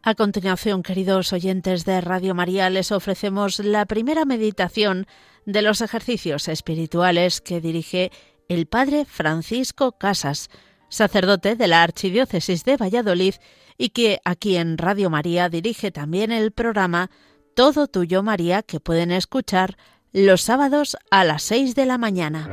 A continuación, queridos oyentes de Radio María, les ofrecemos la primera meditación de los ejercicios espirituales que dirige el Padre Francisco Casas, sacerdote de la Archidiócesis de Valladolid y que aquí en Radio María dirige también el programa Todo Tuyo María, que pueden escuchar los sábados a las 6 de la mañana.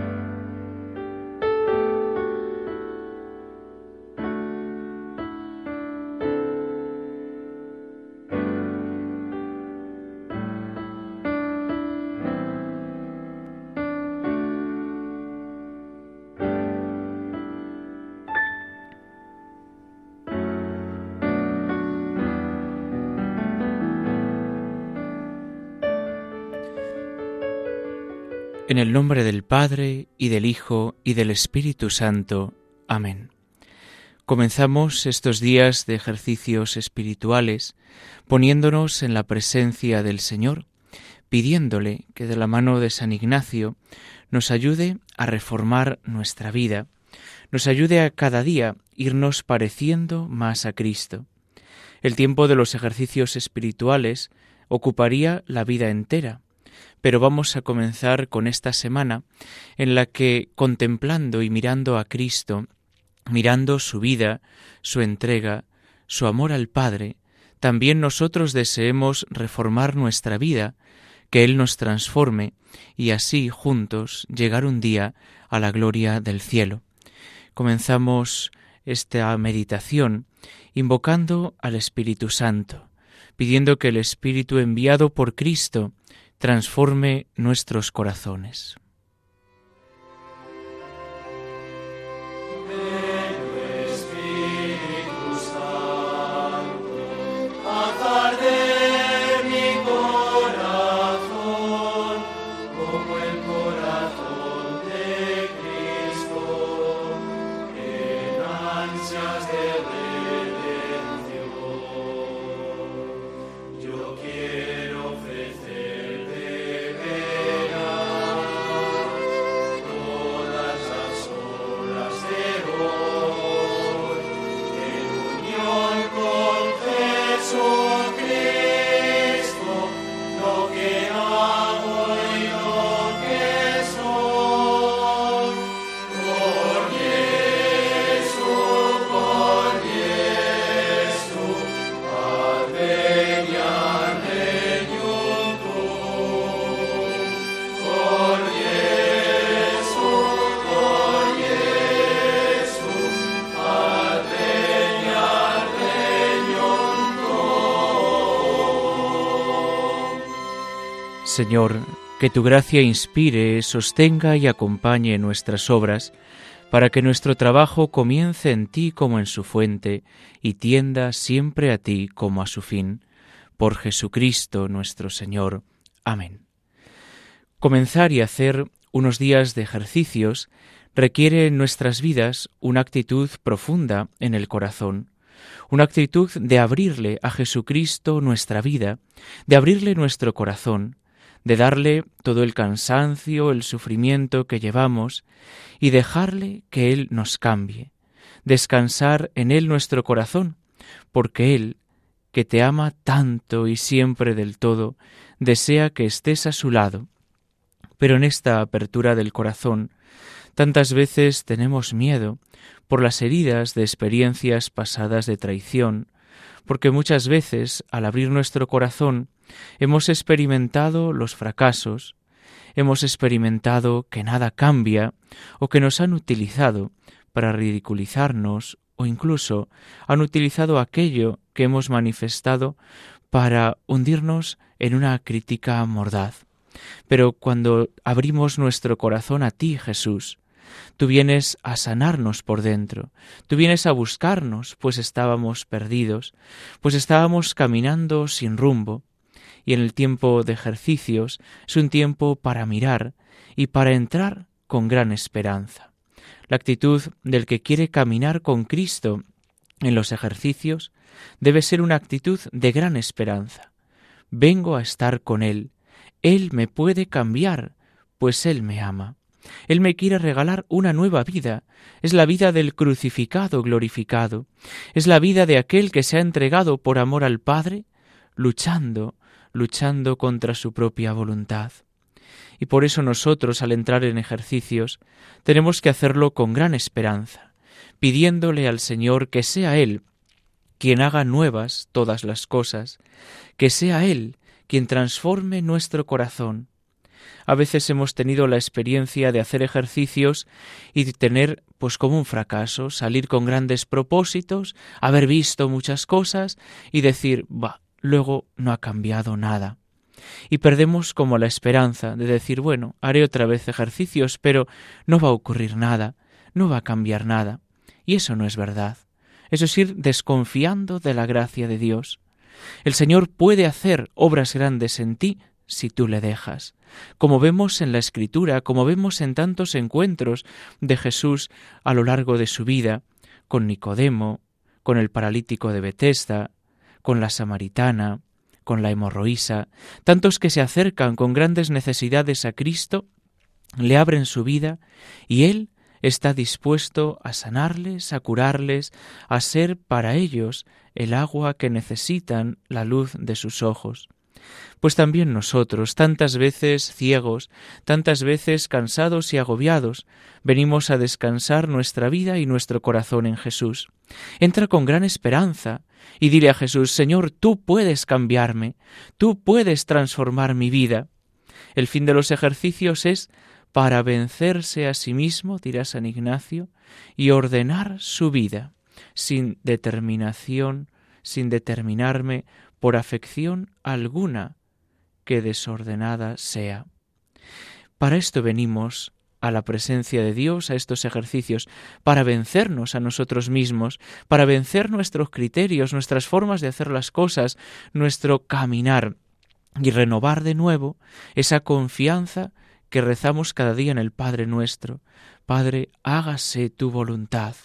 En el nombre del Padre, y del Hijo, y del Espíritu Santo. Amén. Comenzamos estos días de ejercicios espirituales poniéndonos en la presencia del Señor, pidiéndole que de la mano de San Ignacio nos ayude a reformar nuestra vida, nos ayude a cada día irnos pareciendo más a Cristo. El tiempo de los ejercicios espirituales ocuparía la vida entera, pero vamos a comenzar con esta semana en la que, contemplando y mirando a Cristo, mirando su vida, su entrega, su amor al Padre, también nosotros deseemos reformar nuestra vida, que Él nos transforme y así juntos llegar un día a la gloria del cielo. Comenzamos esta meditación invocando al Espíritu Santo, pidiendo que el Espíritu enviado por Cristo transforme nuestros corazones. Señor, que tu gracia inspire, sostenga y acompañe nuestras obras, para que nuestro trabajo comience en ti como en su fuente y tienda siempre a ti como a su fin. Por Jesucristo nuestro Señor. Amén. Comenzar y hacer unos días de ejercicios requiere en nuestras vidas una actitud profunda en el corazón, una actitud de abrirle a Jesucristo nuestra vida, de abrirle nuestro corazón, de darle todo el cansancio, el sufrimiento que llevamos y dejarle que Él nos cambie, descansar en Él nuestro corazón, porque Él, que te ama tanto y siempre del todo, desea que estés a su lado. Pero en esta apertura del corazón, tantas veces tenemos miedo por las heridas de experiencias pasadas de traición, porque muchas veces, al abrir nuestro corazón, hemos experimentado los fracasos, hemos experimentado que nada cambia o que nos han utilizado para ridiculizarnos o incluso han utilizado aquello que hemos manifestado para hundirnos en una crítica mordaz. Pero cuando abrimos nuestro corazón a ti, Jesús, tú vienes a sanarnos por dentro, tú vienes a buscarnos, pues estábamos perdidos, pues estábamos caminando sin rumbo, y en el tiempo de ejercicios es un tiempo para mirar y para entrar con gran esperanza. La actitud del que quiere caminar con Cristo en los ejercicios debe ser una actitud de gran esperanza. Vengo a estar con Él, Él me puede cambiar, pues Él me ama. Él me quiere regalar una nueva vida. Es la vida del crucificado glorificado. Es la vida de aquel que se ha entregado por amor al Padre, luchando contra su propia voluntad. Y por eso nosotros, al entrar en ejercicios, tenemos que hacerlo con gran esperanza, pidiéndole al Señor que sea Él quien haga nuevas todas las cosas, que sea Él quien transforme nuestro corazón. A veces hemos tenido la experiencia de hacer ejercicios y de tener pues como un fracaso, salir con grandes propósitos, haber visto muchas cosas y decir, luego no ha cambiado nada. Y perdemos como la esperanza de decir, bueno, haré otra vez ejercicios, pero no va a ocurrir nada, no va a cambiar nada. Y eso no es verdad. Eso es ir desconfiando de la gracia de Dios. El Señor puede hacer obras grandes en ti si tú le dejas. Como vemos en la Escritura, como vemos en tantos encuentros de Jesús a lo largo de su vida, con Nicodemo, con el paralítico de Betesda, con la samaritana, con la hemorroísa, tantos que se acercan con grandes necesidades a Cristo, le abren su vida y Él está dispuesto a sanarles, a curarles, a ser para ellos el agua que necesitan, la luz de sus ojos. Pues también nosotros, tantas veces ciegos, tantas veces cansados y agobiados, venimos a descansar nuestra vida y nuestro corazón en Jesús. Entra con gran esperanza y dile a Jesús, Señor, tú puedes cambiarme, tú puedes transformar mi vida. El fin de los ejercicios es para vencerse a sí mismo, dirá San Ignacio, y ordenar su vida, sin determinación, sin determinarme por afección alguna que desordenada sea. Para esto venimos a la presencia de Dios, a estos ejercicios, para vencernos a nosotros mismos, para vencer nuestros criterios, nuestras formas de hacer las cosas, nuestro caminar, y renovar de nuevo esa confianza que rezamos cada día en el Padre nuestro. Padre, hágase tu voluntad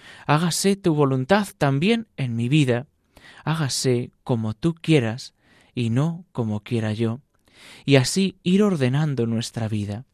también en mi vida, hágase como tú quieras y no como quiera yo. Y así ir ordenando nuestra vida.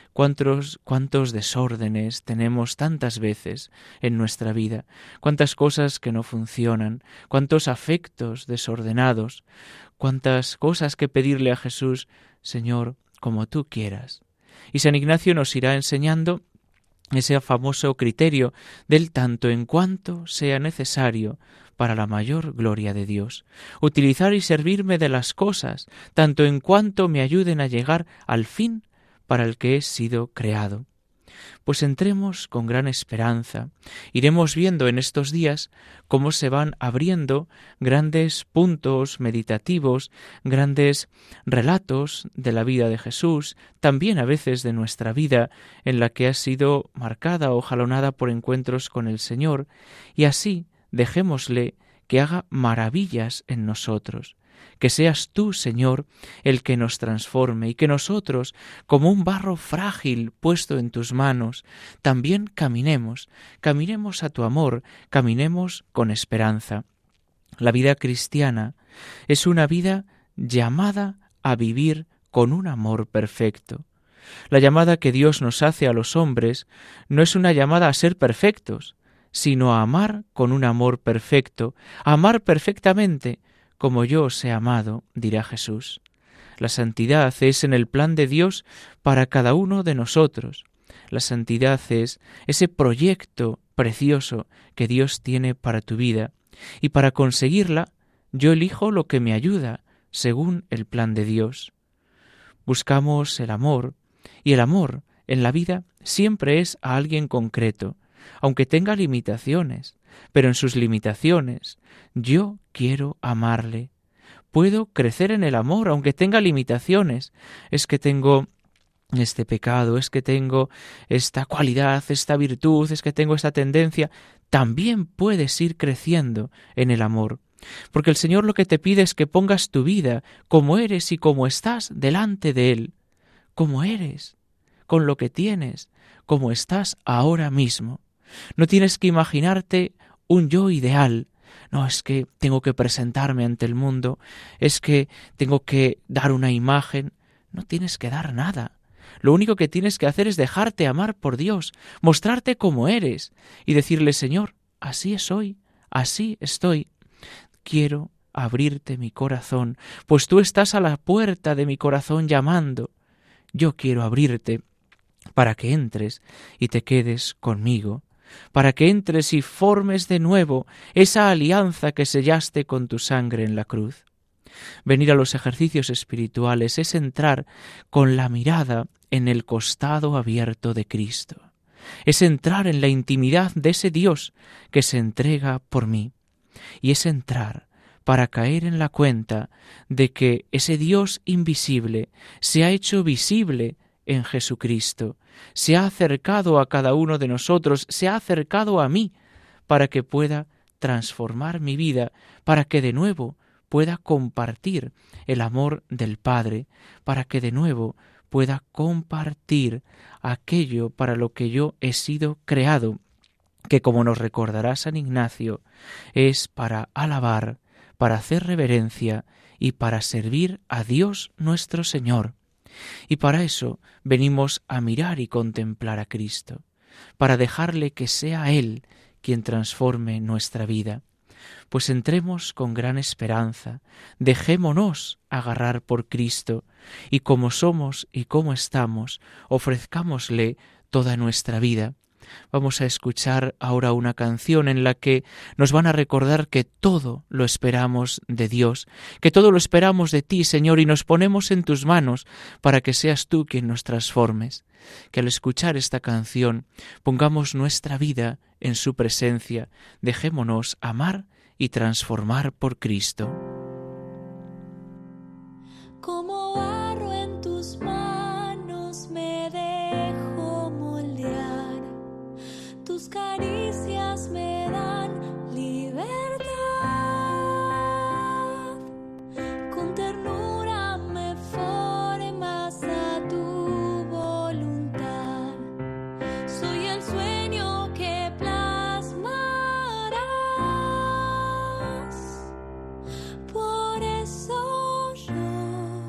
¿Cuántos desórdenes tenemos tantas veces en nuestra vida? ¿Cuántas cosas que no funcionan? ¿Cuántos afectos desordenados? ¿Cuántas cosas que pedirle a Jesús, Señor, como tú quieras? Y San Ignacio nos irá enseñando ese famoso criterio del tanto en cuanto sea necesario para la mayor gloria de Dios. Utilizar y servirme de las cosas, tanto en cuanto me ayuden a llegar al fin para el que he sido creado. Pues entremos con gran esperanza. Iremos viendo en estos días cómo se van abriendo grandes puntos meditativos, grandes relatos de la vida de Jesús, también a veces de nuestra vida, en la que ha sido marcada o jalonada por encuentros con el Señor, y así dejémosle que haga maravillas en nosotros. Que seas tú, Señor, el que nos transforme y que nosotros, como un barro frágil puesto en tus manos, también caminemos a tu amor, caminemos con esperanza. La vida cristiana es una vida llamada a vivir con un amor perfecto. La llamada que Dios nos hace a los hombres no es una llamada a ser perfectos, sino a amar con un amor perfecto, a amar perfectamente, como yo os he amado, dirá Jesús. La santidad es en el plan de Dios para cada uno de nosotros. La santidad es ese proyecto precioso que Dios tiene para tu vida. Y para conseguirla, yo elijo lo que me ayuda, según el plan de Dios. Buscamos el amor, y el amor en la vida siempre es a alguien concreto, aunque tenga limitaciones, pero en sus limitaciones yo quiero amarle. Puedo crecer en el amor, aunque tenga limitaciones. Es que tengo este pecado, es que tengo esta cualidad, esta virtud, es que tengo esta tendencia. También puedes ir creciendo en el amor, porque el Señor lo que te pide es que pongas tu vida como eres y como estás delante de Él, como eres, con lo que tienes, como estás ahora mismo. No tienes que imaginarte un yo ideal. No, es que tengo que presentarme ante el mundo, es que tengo que dar una imagen. No tienes que dar nada. Lo único que tienes que hacer es dejarte amar por Dios, mostrarte como eres y decirle: Señor, así soy, así estoy. Quiero abrirte mi corazón, pues tú estás a la puerta de mi corazón llamando. Yo quiero abrirte para que entres y te quedes conmigo, para que entres y formes de nuevo esa alianza que sellaste con tu sangre en la cruz. Venir a los ejercicios espirituales es entrar con la mirada en el costado abierto de Cristo. Es entrar en la intimidad de ese Dios que se entrega por mí. Y es entrar para caer en la cuenta de que ese Dios invisible se ha hecho visible en Jesucristo, se ha acercado a cada uno de nosotros, se ha acercado a mí para que pueda transformar mi vida, para que de nuevo pueda compartir el amor del Padre, para que de nuevo pueda compartir aquello para lo que yo he sido creado, que, como nos recordará San Ignacio, es para alabar, para hacer reverencia y para servir a Dios nuestro Señor. Y para eso venimos a mirar y contemplar a Cristo, para dejarle que sea Él quien transforme nuestra vida. Pues entremos con gran esperanza, dejémonos agarrar por Cristo, y como somos y como estamos, ofrezcámosle toda nuestra vida. Vamos a escuchar ahora una canción en la que nos van a recordar que todo lo esperamos de Dios, que todo lo esperamos de ti, Señor, y nos ponemos en tus manos para que seas tú quien nos transformes. Que al escuchar esta canción pongamos nuestra vida en su presencia, dejémonos amar y transformar por Cristo. Como barro en tus manos me dejo moldear, tus caricias me dan libertad, con ternura me formas a tu voluntad, soy el sueño que plasmarás, por eso yo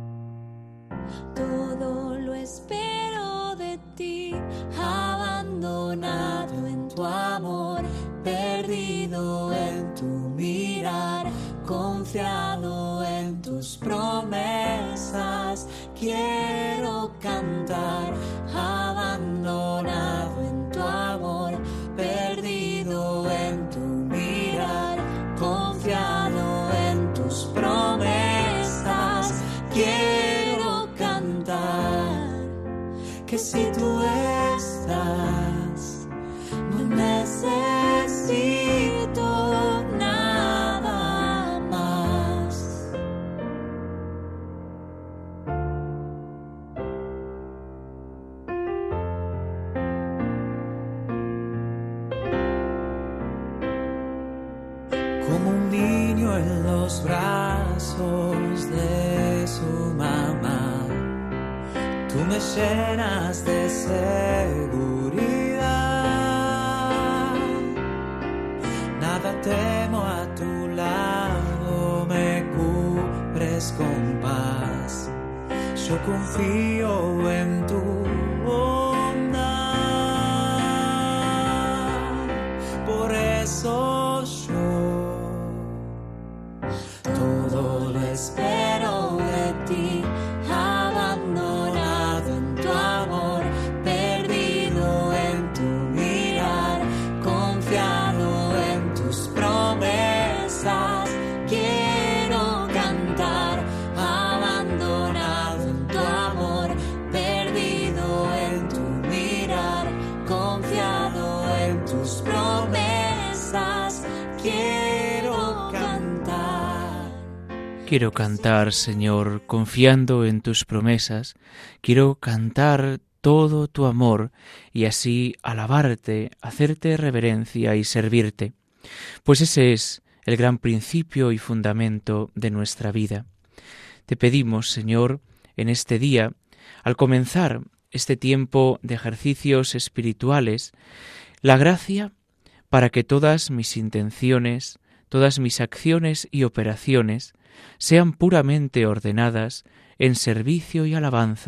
todo lo espero de ti, abandonado en tu amor, perdido en tu mirar, confiado en tus promesas. Quiero cantar, abandonado en tu amor, perdido en tu mirar, confiado en tus promesas. Quiero cantar que si tú estás, no necesito nada más. Como un niño en los brazos de su mamá, tú me llenas de seguridad. Nada temo, a tu lado me cubres con paz. Yo confío en tu bondad. Por eso yo todo lo espero de ti, abandonado en tu amor, perdido en tu mirar, confiado en tus promesas. Quiero cantar, abandonado en tu amor, perdido en tu mirar, confiado en tus promesas. Quiero cantar. Quiero cantar, Señor, confiando en tus promesas. Quiero cantar todo tu amor y así alabarte, hacerte reverencia y servirte. Pues ese es el gran principio y fundamento de nuestra vida. Te pedimos, Señor, en este día, al comenzar este tiempo de ejercicios espirituales, la gracia para que todas mis intenciones, todas mis acciones y operaciones sean puramente ordenadas en servicio y alabanza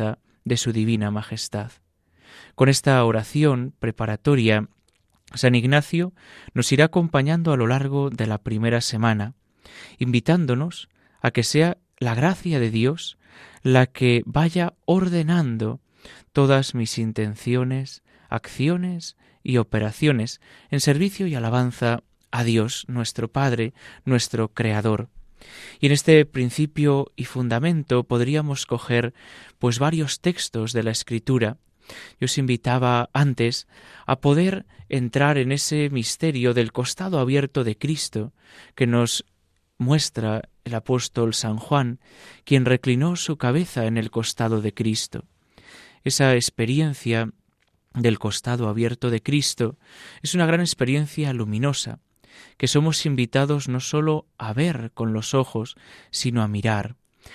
de su divina majestad. Con esta oración preparatoria, San Ignacio nos irá acompañando a lo largo de la primera semana, invitándonos a que sea la gracia de Dios la que vaya ordenando todas mis intenciones, acciones y operaciones en servicio y alabanza a Dios, nuestro Padre, nuestro Creador. Y en este principio y fundamento podríamos coger pues varios textos de la Escritura. Yo os invitaba antes a poder entrar en ese misterio del costado abierto de Cristo que nos muestra el apóstol San Juan, quien reclinó su cabeza en el costado de Cristo. Esa experiencia del costado abierto de Cristo es una gran experiencia luminosa, que somos invitados no sólo a ver con los ojos, sino a mirar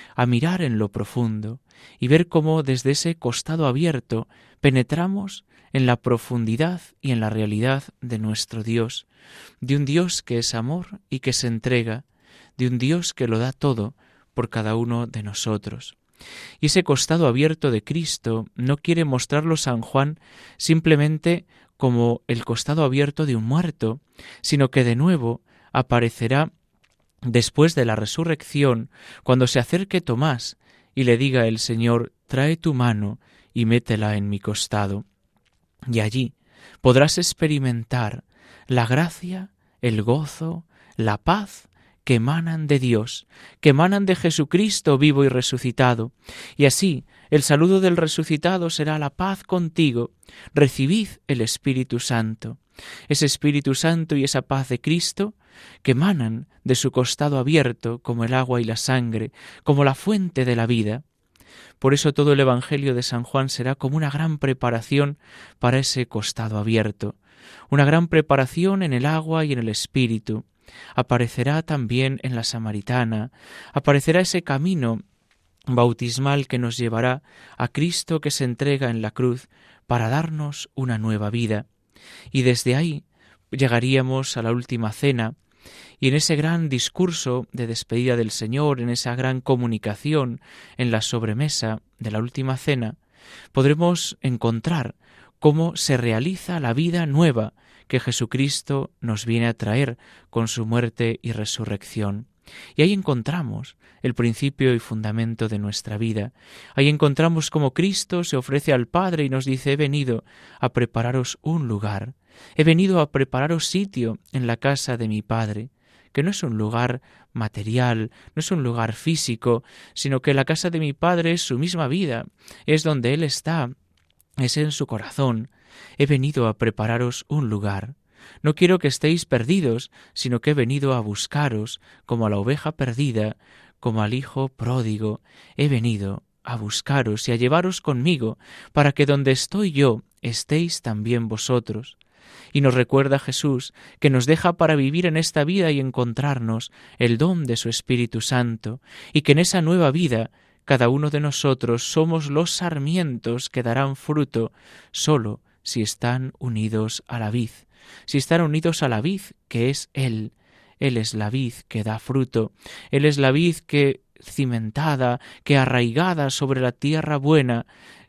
en lo profundo y ver cómo desde ese costado abierto penetramos en la profundidad y en la realidad de nuestro Dios, de un Dios que es amor y que se entrega, de un Dios que lo da todo por cada uno de nosotros. Y ese costado abierto de Cristo no quiere mostrarlo San Juan simplemente como el costado abierto de un muerto, sino que de nuevo aparecerá después de la resurrección, cuando se acerque Tomás y le diga el Señor: trae tu mano y métela en mi costado. Y allí podrás experimentar la gracia, el gozo, la paz que emanan de Dios, que emanan de Jesucristo vivo y resucitado. Y así el saludo del resucitado será: la paz contigo, recibid el Espíritu Santo. Ese Espíritu Santo y esa paz de Cristo que emanan de su costado abierto como el agua y la sangre, como la fuente de la vida. Por eso todo el Evangelio de San Juan será como una gran preparación para ese costado abierto, una gran preparación en el agua y en el Espíritu. Aparecerá también en la Samaritana, aparecerá ese camino bautismal que nos llevará a Cristo que se entrega en la cruz para darnos una nueva vida. Y desde ahí llegaríamos a la última cena, y en ese gran discurso de despedida del Señor, en esa gran comunicación en la sobremesa de la última cena, podremos encontrar cómo se realiza la vida nueva que Jesucristo nos viene a traer con su muerte y resurrección. Y ahí encontramos el principio y fundamento de nuestra vida. Ahí encontramos cómo Cristo se ofrece al Padre y nos dice: he venido a prepararos un lugar, he venido a prepararos sitio en la casa de mi Padre, que no es un lugar material, no es un lugar físico, sino que la casa de mi Padre es su misma vida, es donde Él está, es en su corazón. He venido a prepararos un lugar. No quiero que estéis perdidos, sino que he venido a buscaros, como a la oveja perdida, como al hijo pródigo. He venido a buscaros y a llevaros conmigo, para que donde estoy yo estéis también vosotros. Y nos recuerda Jesús que nos deja para vivir en esta vida y encontrarnos el don de su Espíritu Santo, y que en esa nueva vida cada uno de nosotros somos los sarmientos que darán fruto solo si están unidos a la vid. Si están unidos a la vid, que es Él. Él es la vid que da fruto. Él es la vid que cimentada, que arraigada sobre la tierra buena,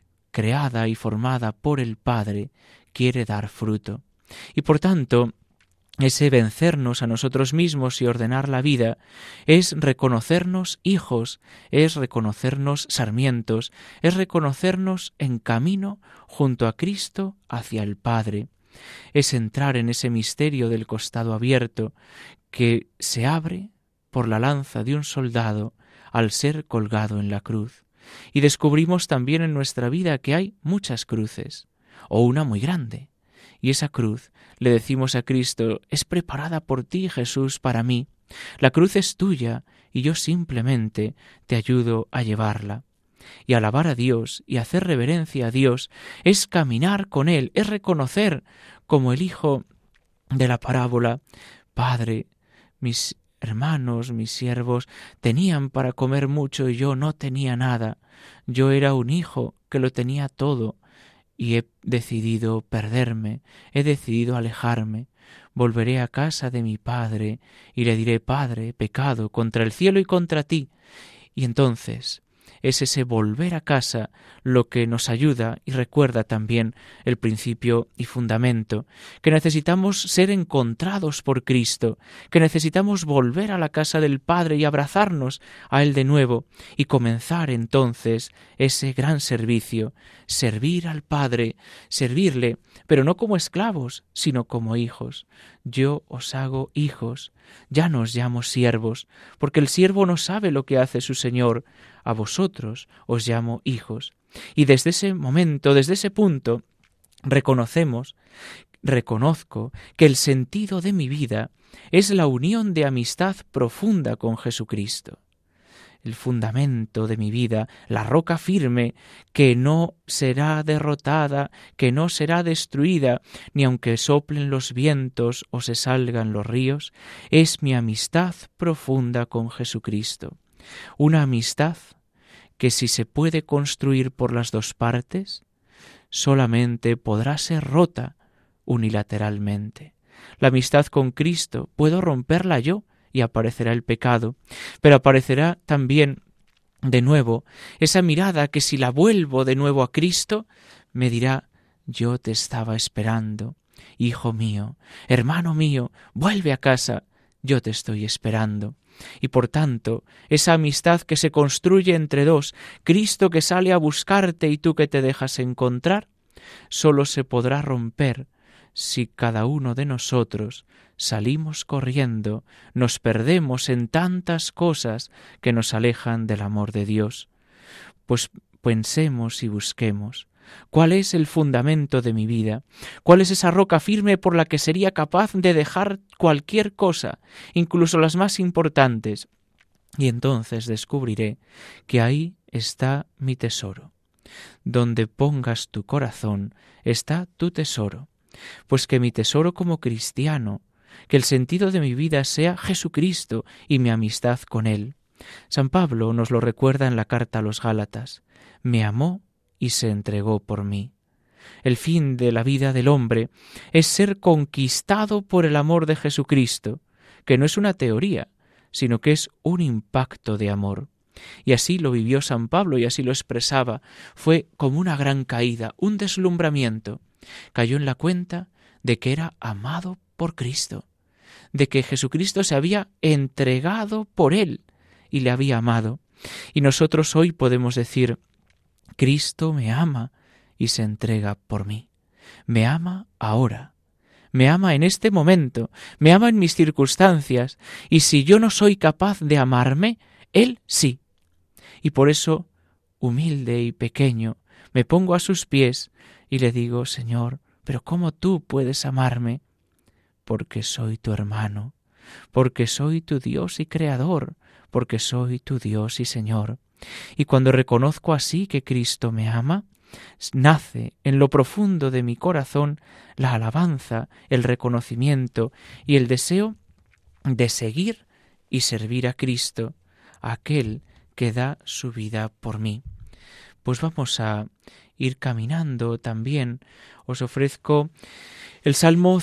creada y formada por el Padre, quiere dar fruto. Y por tanto, ese vencernos a nosotros mismos y ordenar la vida es reconocernos hijos, es reconocernos sarmientos, es reconocernos en camino junto a Cristo hacia el Padre. Es entrar en ese misterio del costado abierto que se abre por la lanza de un soldado al ser colgado en la cruz. Y descubrimos también en nuestra vida que hay muchas cruces, o una muy grande. Y esa cruz, le decimos a Cristo, es preparada por ti, Jesús, para mí. La cruz es tuya y yo simplemente te ayudo a llevarla. Y alabar a Dios y hacer reverencia a Dios es caminar con Él, es reconocer como el hijo de la parábola: Padre, mis hermanos, mis siervos, tenían para comer mucho y yo no tenía nada. Yo era un hijo que lo tenía todo y he decidido perderme, he decidido alejarme. Volveré a casa de mi Padre y le diré: Padre, he pecado contra el cielo y contra ti. Y entonces es ese volver a casa lo que nos ayuda y recuerda también el principio y fundamento, que necesitamos ser encontrados por Cristo, que necesitamos volver a la casa del Padre y abrazarnos a Él de nuevo y comenzar entonces ese gran servicio, servir al Padre, servirle, pero no como esclavos, sino como hijos. Yo os hago hijos, ya no os llamo siervos, porque el siervo no sabe lo que hace su Señor, a vosotros os llamo hijos. Y desde ese momento, desde ese punto, reconozco que el sentido de mi vida es la unión de amistad profunda con Jesucristo. El fundamento de mi vida, la roca firme, que no será derrotada, que no será destruida, ni aunque soplen los vientos o se salgan los ríos, es mi amistad profunda con Jesucristo. Una amistad que si se puede construir por las dos partes, solamente podrá ser rota unilateralmente. La amistad con Cristo puedo romperla yo y aparecerá el pecado, pero aparecerá también de nuevo esa mirada que si la vuelvo de nuevo a Cristo, me dirá: yo te estaba esperando, hijo mío, hermano mío, vuelve a casa, yo te estoy esperando. Y por tanto, esa amistad que se construye entre dos, Cristo que sale a buscarte y tú que te dejas encontrar, solo se podrá romper si cada uno de nosotros salimos corriendo, nos perdemos en tantas cosas que nos alejan del amor de Dios. Pues pensemos y busquemos. ¿Cuál es el fundamento de mi vida? ¿Cuál es esa roca firme por la que sería capaz de dejar cualquier cosa, incluso las más importantes? Y entonces descubriré que ahí está mi tesoro. Donde pongas tu corazón está tu tesoro. Pues que mi tesoro como cristiano, que el sentido de mi vida sea Jesucristo y mi amistad con Él. San Pablo nos lo recuerda en la carta a los Gálatas: me amó y se entregó por mí. El fin de la vida del hombre es ser conquistado por el amor de Jesucristo, que no es una teoría, sino que es un impacto de amor. Y así lo vivió San Pablo y así lo expresaba. Fue como una gran caída, un deslumbramiento. Cayó en la cuenta de que era amado por Cristo, de que Jesucristo se había entregado por él y le había amado. Y nosotros hoy podemos decir: Cristo me ama y se entrega por mí. Me ama ahora, me ama en este momento, me ama en mis circunstancias, y si yo no soy capaz de amarme, Él sí. Y por eso, humilde y pequeño, me pongo a sus pies y le digo: Señor, ¿pero cómo tú puedes amarme? Porque soy tu hermano, porque soy tu Dios y Creador, porque soy tu Dios y Señor. Y cuando reconozco así que Cristo me ama, nace en lo profundo de mi corazón la alabanza, el reconocimiento y el deseo de seguir y servir a Cristo, a aquel que da su vida por mí. Pues vamos a ir caminando también. Os ofrezco el Salmo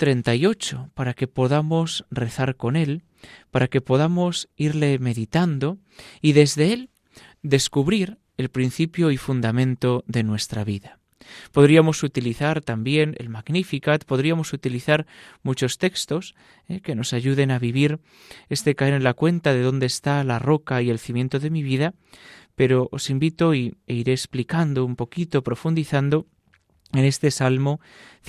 138 para que podamos rezar con él, para que podamos irle meditando y desde él descubrir el principio y fundamento de nuestra vida. Podríamos utilizar también el Magnificat, podríamos utilizar muchos textos que nos ayuden a vivir caer en la cuenta de dónde está la roca y el cimiento de mi vida, pero os invito e iré explicando un poquito, profundizando en este Salmo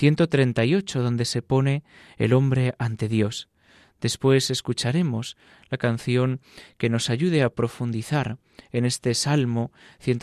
138, donde se pone el hombre ante Dios. Después escucharemos la canción que nos ayude a profundizar en este Salmo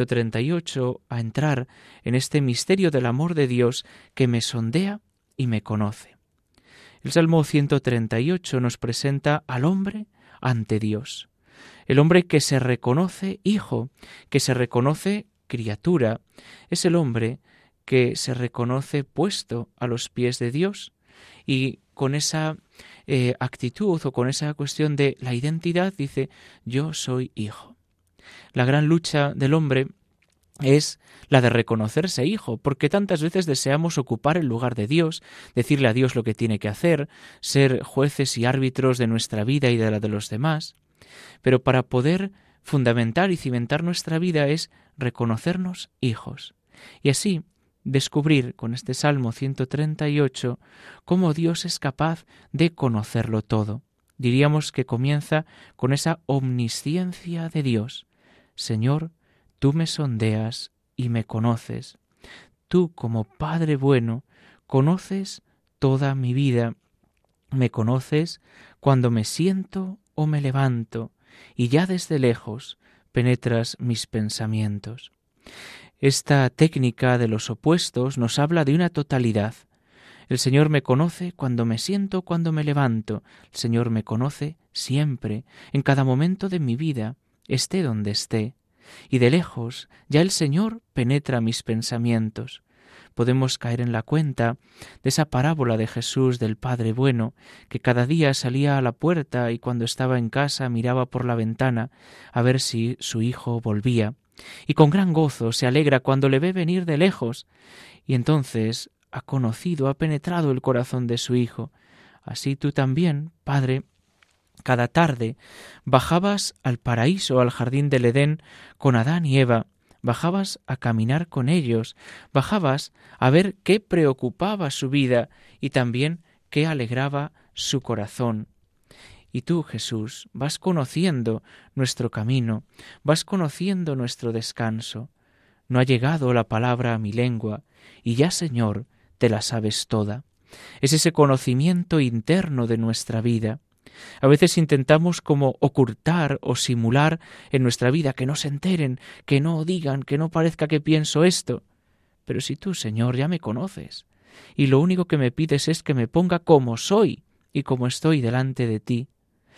138, a entrar en este misterio del amor de Dios que me sondea y me conoce. El Salmo 138 nos presenta al hombre ante Dios, el hombre que se reconoce hijo, que se reconoce criatura, es el hombre que se reconoce puesto a los pies de Dios y con esa actitud o con esa cuestión de la identidad dice: yo soy hijo. La gran lucha del hombre es la de reconocerse hijo, porque tantas veces deseamos ocupar el lugar de Dios, decirle a Dios lo que tiene que hacer, ser jueces y árbitros de nuestra vida y de la de los demás. Pero para poder fundamentar y cimentar nuestra vida es reconocernos hijos. Y así descubrir con este Salmo 138 cómo Dios es capaz de conocerlo todo. Diríamos que comienza con esa omnisciencia de Dios. Señor, tú me sondeas y me conoces. Tú, como Padre bueno, conoces toda mi vida. Me conoces cuando me siento o me levanto, y ya desde lejos penetras mis pensamientos. Esta técnica de los opuestos nos habla de una totalidad. El Señor me conoce cuando me siento, cuando me levanto. El Señor me conoce siempre, en cada momento de mi vida, esté donde esté. Y de lejos ya el Señor penetra mis pensamientos. Podemos caer en la cuenta de esa parábola de Jesús del Padre Bueno, que cada día salía a la puerta y cuando estaba en casa miraba por la ventana a ver si su hijo volvía. Y con gran gozo se alegra cuando le ve venir de lejos. Y entonces ha conocido, ha penetrado el corazón de su hijo. Así tú también, Padre, cada tarde bajabas al paraíso, al jardín del Edén, con Adán y Eva. Bajabas a caminar con ellos, bajabas a ver qué preocupaba su vida y también qué alegraba su corazón. Y tú, Jesús, vas conociendo nuestro camino, vas conociendo nuestro descanso. No ha llegado la palabra a mi lengua, y ya, Señor, te la sabes toda. Es ese conocimiento interno de nuestra vida. A veces intentamos como ocultar o simular en nuestra vida, que no se enteren, que no digan, que no parezca que pienso esto. Pero si tú, Señor, ya me conoces, y lo único que me pides es que me ponga como soy y como estoy delante de ti.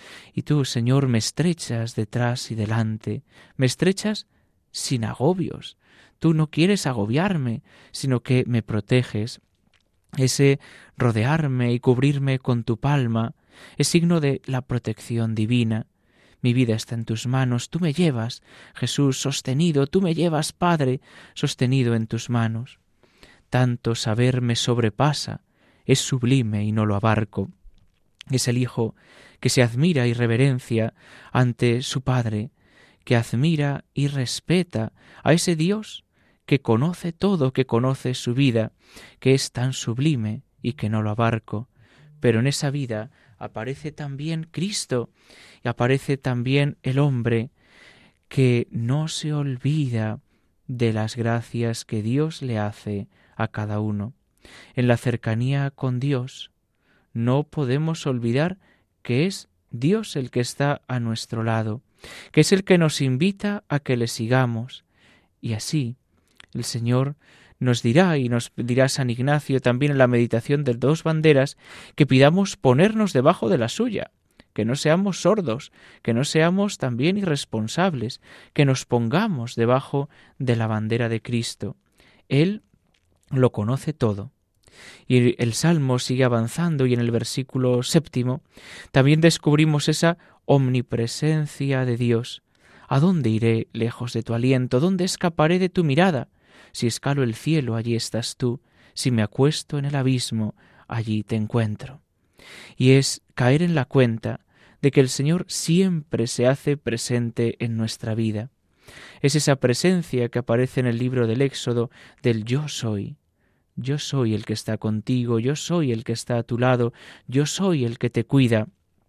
Y tú, Señor, me estrechas detrás y delante, me estrechas sin agobios. Tú no quieres agobiarme, sino que me proteges. Ese rodearme y cubrirme con tu palma es signo de la protección divina. Mi vida está en tus manos, tú me llevas, Jesús, sostenido, tú me llevas, Padre, sostenido en tus manos. Tanto saber me sobrepasa, es sublime y no lo abarco. Es el Hijo que se admira y reverencia ante su Padre, que admira y respeta a ese Dios que conoce todo, que conoce su vida, que es tan sublime y que no lo abarco. Pero en esa vida aparece también Cristo y aparece también el hombre que no se olvida de las gracias que Dios le hace a cada uno. En la cercanía con Dios no podemos olvidar que es Dios el que está a nuestro lado, que es el que nos invita a que le sigamos. Y así el Señor nos dirá, y nos dirá San Ignacio también en la meditación de 2 banderas, que pidamos ponernos debajo de la suya, que no seamos sordos, que no seamos también irresponsables, que nos pongamos debajo de la bandera de Cristo. Él lo conoce todo. Y el Salmo sigue avanzando y en el versículo 7 también descubrimos esa omnipresencia de Dios. ¿A dónde iré lejos de tu aliento? ¿Dónde escaparé de tu mirada? Si escalo el cielo, allí estás tú. Si me acuesto en el abismo, allí te encuentro. Y es caer en la cuenta de que el Señor siempre se hace presente en nuestra vida. Es esa presencia que aparece en el libro del Éxodo del yo soy. Yo soy el que está contigo, yo soy el que está a tu lado, yo soy el que te cuida.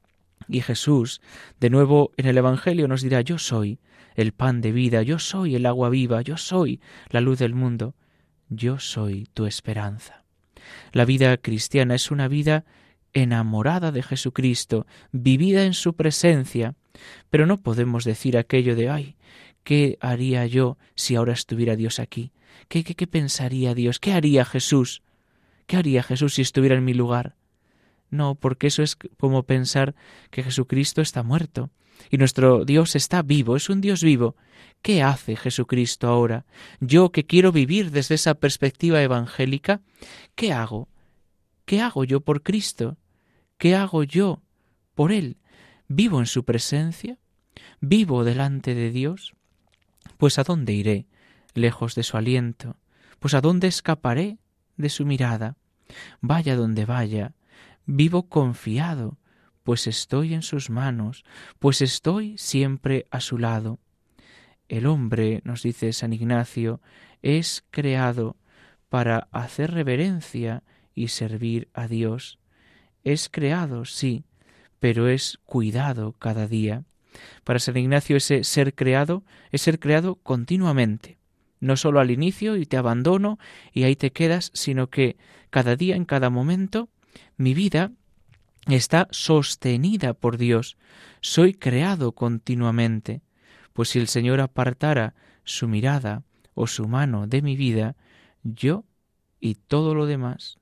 Y Jesús, de nuevo en el Evangelio, nos dirá, yo soy el pan de vida, yo soy el agua viva, yo soy la luz del mundo, yo soy tu esperanza. La vida cristiana es una vida enamorada de Jesucristo, vivida en su presencia, pero no podemos decir aquello de, ay, ¿qué haría yo si ahora estuviera Dios aquí? ¿Qué pensaría Dios? ¿Qué haría Jesús? ¿Qué haría Jesús si estuviera en mi lugar? No, porque eso es como pensar que Jesucristo está muerto y nuestro Dios está vivo, es un Dios vivo. ¿Qué hace Jesucristo ahora? Yo que quiero vivir desde esa perspectiva evangélica, ¿qué hago? ¿Qué hago yo por Cristo? ¿Qué hago yo por Él? ¿Vivo en su presencia? ¿Vivo delante de Dios? Pues ¿a dónde iré lejos de su aliento? Pues ¿a dónde escaparé de su mirada? Vaya donde vaya, vivo confiado, pues estoy en sus manos, pues estoy siempre a su lado. El hombre, nos dice San Ignacio, es creado para hacer reverencia y servir a Dios. Es creado, sí, pero es cuidado cada día. Para San Ignacio ese ser creado es ser creado continuamente, no solo al inicio y te abandono y ahí te quedas, sino que cada día, en cada momento, mi vida está sostenida por Dios. Soy creado continuamente, pues si el Señor apartara su mirada o su mano de mi vida, yo y todo lo demás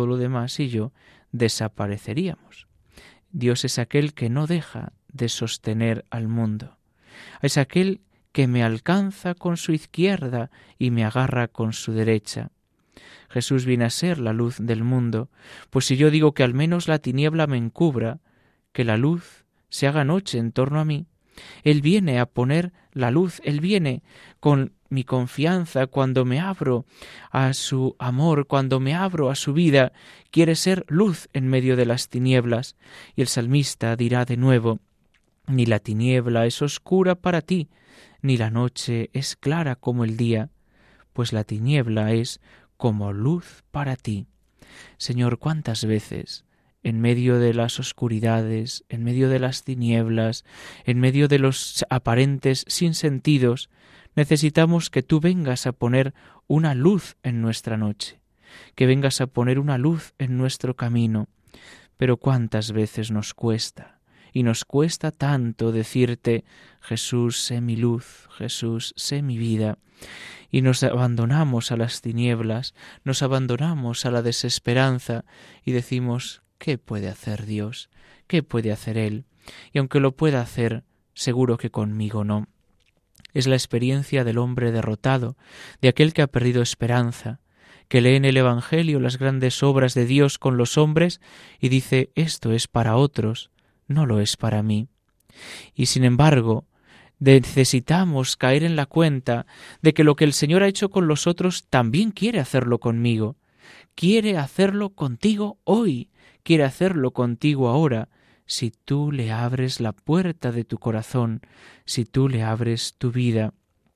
y yo desapareceríamos. Dios es aquel que no deja de sostener al mundo. Es aquel que me alcanza con su izquierda y me agarra con su derecha. Jesús viene a ser la luz del mundo, pues si yo digo que al menos la tiniebla me encubra, que la luz se haga noche en torno a mí, Él viene a poner la luz, Él viene con mi confianza cuando me abro a su amor, cuando me abro a su vida, quiere ser luz en medio de las tinieblas. Y el salmista dirá de nuevo, ni la tiniebla es oscura para ti, ni la noche es clara como el día, pues la tiniebla es como luz para ti. Señor, ¿cuántas veces en medio de las oscuridades, en medio de las tinieblas, en medio de los aparentes sinsentidos, necesitamos que tú vengas a poner una luz en nuestra noche, que vengas a poner una luz en nuestro camino? Pero cuántas veces nos cuesta, y nos cuesta tanto decirte, Jesús, sé mi luz, Jesús, sé mi vida, y nos abandonamos a las tinieblas, nos abandonamos a la desesperanza y decimos, ¿qué puede hacer Dios? ¿Qué puede hacer Él? Y aunque lo pueda hacer, seguro que conmigo no. Es la experiencia del hombre derrotado, de aquel que ha perdido esperanza, que lee en el Evangelio las grandes obras de Dios con los hombres y dice, esto es para otros, no lo es para mí. Y sin embargo, necesitamos caer en la cuenta de que lo que el Señor ha hecho con los otros también quiere hacerlo conmigo. Quiere hacerlo contigo hoy, quiere hacerlo contigo ahora, si tú le abres la puerta de tu corazón, si tú le abres tu vida.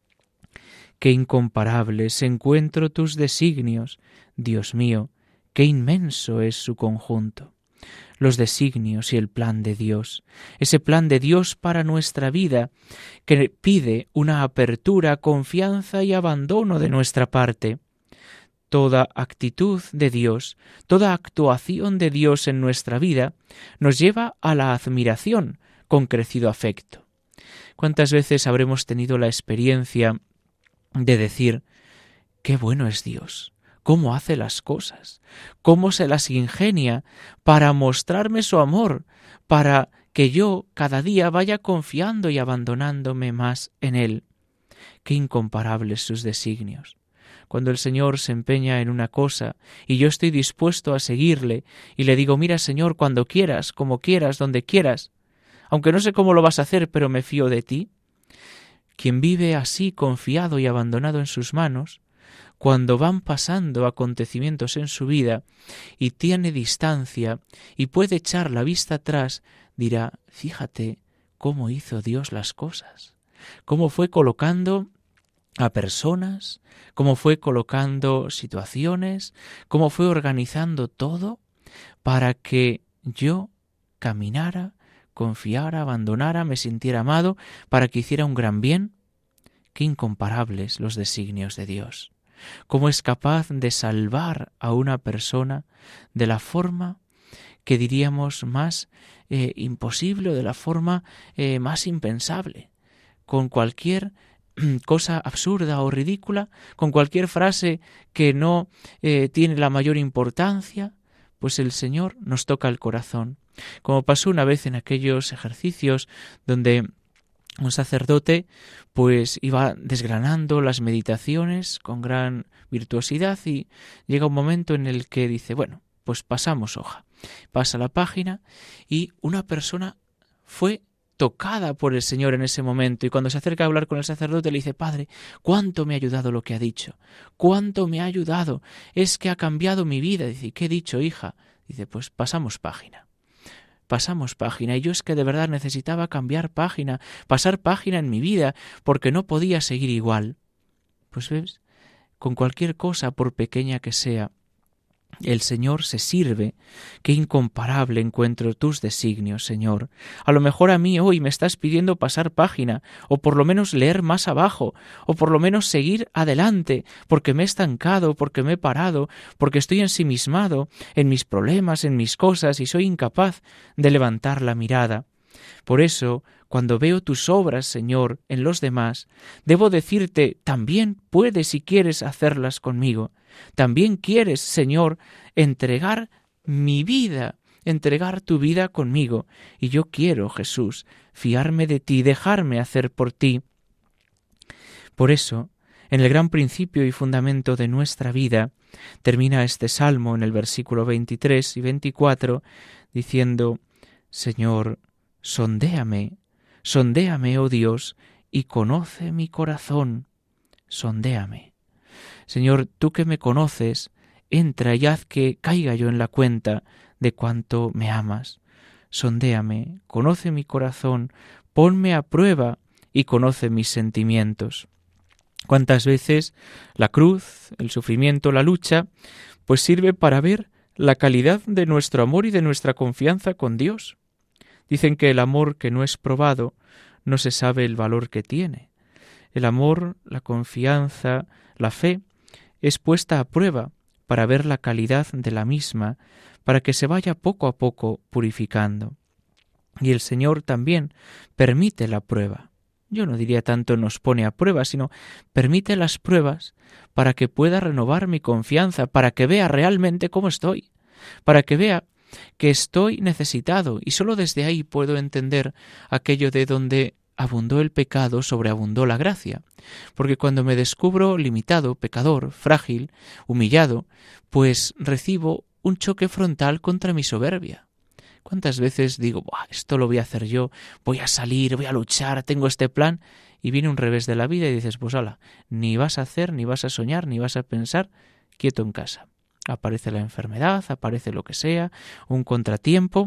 Qué incomparables encuentro tus designios, Dios mío, qué inmenso es su conjunto. Los designios y el plan de Dios, ese plan de Dios para nuestra vida, que pide una apertura, confianza y abandono de nuestra parte. Toda actitud de Dios, toda actuación de Dios en nuestra vida nos lleva a la admiración con crecido afecto. ¿Cuántas veces habremos tenido la experiencia de decir, qué bueno es Dios, cómo hace las cosas, cómo se las ingenia para mostrarme su amor, para que yo cada día vaya confiando y abandonándome más en Él? Qué incomparables sus designios. Cuando el Señor se empeña en una cosa y yo estoy dispuesto a seguirle y le digo, mira Señor, cuando quieras, como quieras, donde quieras, aunque no sé cómo lo vas a hacer, pero me fío de ti. Quien vive así confiado y abandonado en sus manos, cuando van pasando acontecimientos en su vida y tiene distancia y puede echar la vista atrás, dirá, fíjate cómo hizo Dios las cosas, cómo fue colocando a personas, cómo fue colocando situaciones, cómo fue organizando todo para que yo caminara, confiara, abandonara, me sintiera amado, para que hiciera un gran bien. Qué incomparables los designios de Dios. Cómo es capaz de salvar a una persona de la forma que diríamos más imposible o de la forma más impensable, con cualquier cosa absurda o ridícula, con cualquier frase que no tiene la mayor importancia, pues el Señor nos toca el corazón. Como pasó una vez en aquellos ejercicios donde un sacerdote pues iba desgranando las meditaciones con gran virtuosidad y llega un momento en el que dice, bueno, pues pasamos hoja. Pasa la página y una persona fue tocada por el Señor en ese momento, y cuando se acerca a hablar con el sacerdote le dice, Padre, ¿cuánto me ha ayudado lo que ha dicho? ¿Cuánto me ha ayudado? Es que ha cambiado mi vida. Dice, ¿qué he dicho, hija? Dice, pues pasamos página. pasamos página. Y yo es que de verdad necesitaba cambiar página, pasar página en mi vida, porque no podía seguir igual. Pues ves, con cualquier cosa, por pequeña que sea, el Señor se sirve. Qué incomparable encuentro tus designios, Señor. A lo mejor a mí hoy me estás pidiendo pasar página, o por lo menos leer más abajo, o por lo menos seguir adelante, porque me he estancado, porque me he parado, porque estoy ensimismado en mis problemas, en mis cosas, y soy incapaz de levantar la mirada. Por eso, cuando veo tus obras, Señor, en los demás, debo decirte, también puedes y quieres hacerlas conmigo. También quieres, Señor, entregar mi vida, entregar tu vida conmigo. Y yo quiero, Jesús, fiarme de ti, dejarme hacer por ti. Por eso, en el gran principio y fundamento de nuestra vida, termina este salmo en el versículo 23 y 24, diciendo, Señor, sondéame, oh Dios, y conoce mi corazón. Sondéame. Señor, tú que me conoces, entra y haz que caiga yo en la cuenta de cuánto me amas. Sondéame, conoce mi corazón, ponme a prueba y conoce mis sentimientos. ¿Cuántas veces la cruz, el sufrimiento, la lucha, pues sirve para ver la calidad de nuestro amor y de nuestra confianza con Dios? Dicen que el amor que no es probado no se sabe el valor que tiene. El amor, la confianza, la fe es puesta a prueba para ver la calidad de la misma, para que se vaya poco a poco purificando. Y el Señor también permite la prueba. Yo no diría tanto nos pone a prueba, sino permite las pruebas para que pueda renovar mi confianza, para que vea realmente cómo estoy, para que vea que estoy necesitado, y sólo desde ahí puedo entender aquello de donde abundó el pecado, sobreabundó la gracia. Porque cuando me descubro limitado, pecador, frágil, humillado, pues recibo un choque frontal contra mi soberbia. ¿Cuántas veces digo, esto lo voy a hacer yo, voy a salir, voy a luchar, tengo este plan, y viene un revés de la vida y dices, pues hala, ni vas a hacer, ni vas a soñar, ni vas a pensar, quieto en casa. Aparece la enfermedad, aparece lo que sea, un contratiempo.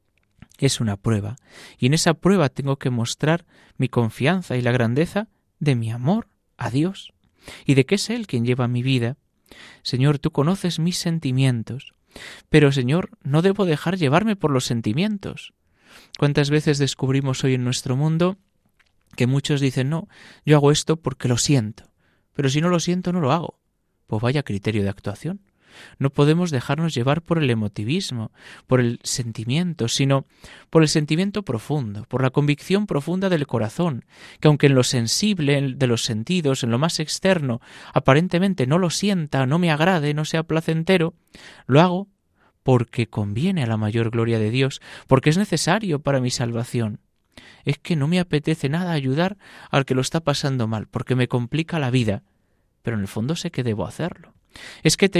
Es una prueba, y en esa prueba tengo que mostrar mi confianza y la grandeza de mi amor a Dios, y de que es Él quien lleva mi vida. Señor, tú conoces mis sentimientos, pero, Señor, no debo dejar llevarme por los sentimientos. ¿Cuántas veces descubrimos hoy en nuestro mundo que muchos dicen, no, yo hago esto porque lo siento, pero si no lo siento no lo hago? Pues vaya criterio de actuación. No podemos dejarnos llevar por el emotivismo, por el sentimiento, sino por el sentimiento profundo, por la convicción profunda del corazón, que aunque en lo sensible de los sentidos, en lo más externo, aparentemente no lo sienta, no me agrade, no sea placentero, lo hago porque conviene a la mayor gloria de Dios, porque es necesario para mi salvación. Es que no me apetece nada ayudar al que lo está pasando mal, porque me complica la vida, pero en el fondo sé que debo hacerlo. Es que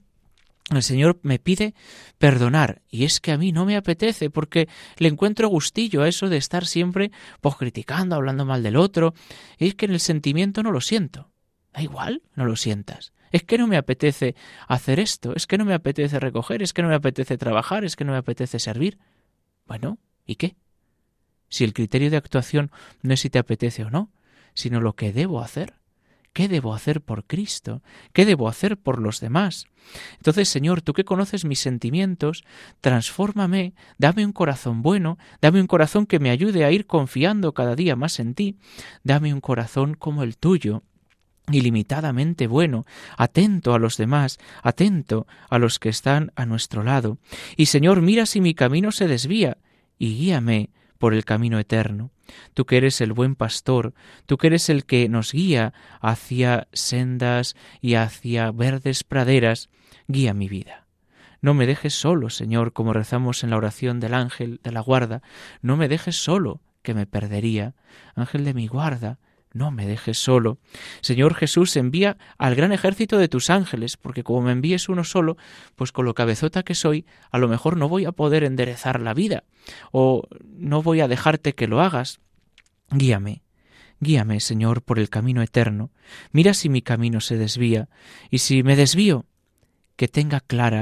el Señor me pide perdonar, y es que a mí no me apetece, porque le encuentro gustillo a eso de estar siempre criticando, hablando mal del otro, y es que en el sentimiento no lo siento. Da igual, no lo sientas. Es que no me apetece hacer esto, es que no me apetece recoger, es que no me apetece trabajar, es que no me apetece servir. Bueno, ¿y qué? Si el criterio de actuación no es si te apetece o no, sino lo que debo hacer. ¿Qué debo hacer por Cristo? ¿Qué debo hacer por los demás? Entonces, Señor, tú que conoces mis sentimientos, transfórmame, dame un corazón bueno, dame un corazón que me ayude a ir confiando cada día más en ti, dame un corazón como el tuyo, ilimitadamente bueno, atento a los demás, atento a los que están a nuestro lado. Y, Señor, mira si mi camino se desvía y guíame por el camino eterno. Tú que eres el buen pastor, tú que eres el que nos guía hacia sendas y hacia verdes praderas, guía mi vida. No me dejes solo, Señor, como rezamos en la oración del ángel de la guarda, no me dejes solo, que me perdería. Ángel de mi guarda, no me dejes solo. Señor Jesús, envía al gran ejército de tus ángeles, porque como me envíes uno solo, pues con lo cabezota que soy, a lo mejor no voy a poder enderezar la vida, o no voy a dejarte que lo hagas. Guíame, guíame, Señor, por el camino eterno. Mira si mi camino se desvía, y si me desvío, que tenga clara